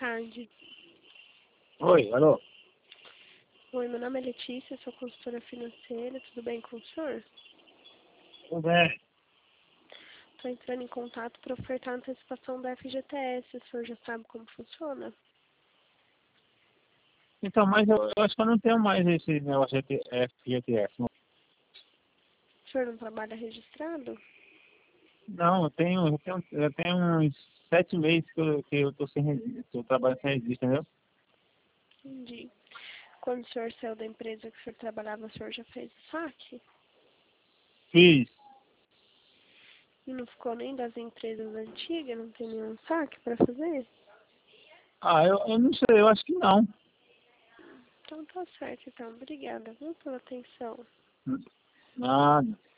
tarde. Oi, alô? Oi, meu nome é Letícia, sou consultora financeira, tudo bem com o senhor? Tudo bem. Estou entrando em contato para ofertar a antecipação da FGTS, o senhor já sabe como funciona? Então, mas eu acho que eu não tenho mais esse negócio de FGTS. O senhor não trabalha registrado? Não, eu tenho uns 7 meses que eu tô sem registro, tô trabalhando sem registro, entendeu? Entendi. Quando o senhor saiu da empresa que o senhor trabalhava, o senhor já fez o saque? Fiz. E não ficou nem das empresas antigas? Não tem nenhum saque para fazer? Eu não sei, eu acho que não. Então tá certo, então. Obrigada, viu, pela atenção. Nada.